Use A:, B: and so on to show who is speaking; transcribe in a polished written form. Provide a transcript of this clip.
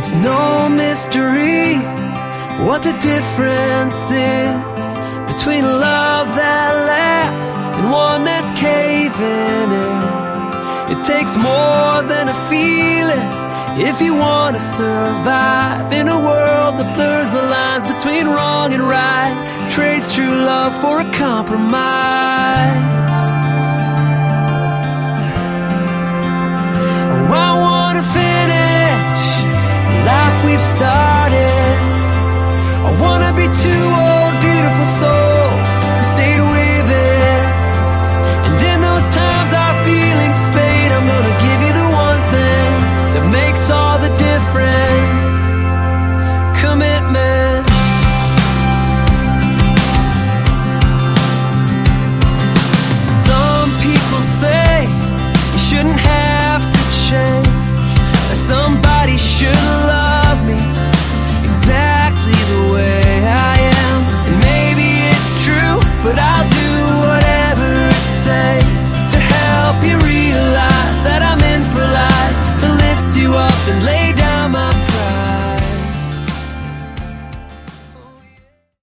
A: It's no mystery what the difference is between a love that lasts and one that's caving in. It takes more than a feeling if you want to survive in a world that blurs the lines between wrong and right. Trades true love for a compromise. Oh, I want to finish the life we've started. I want to be two old beautiful souls who stayed with it. And in those times our feelings fade, I'm gonna give you the one thing that makes all the difference: commitment. Some people say you shouldn't have to change, that somebody should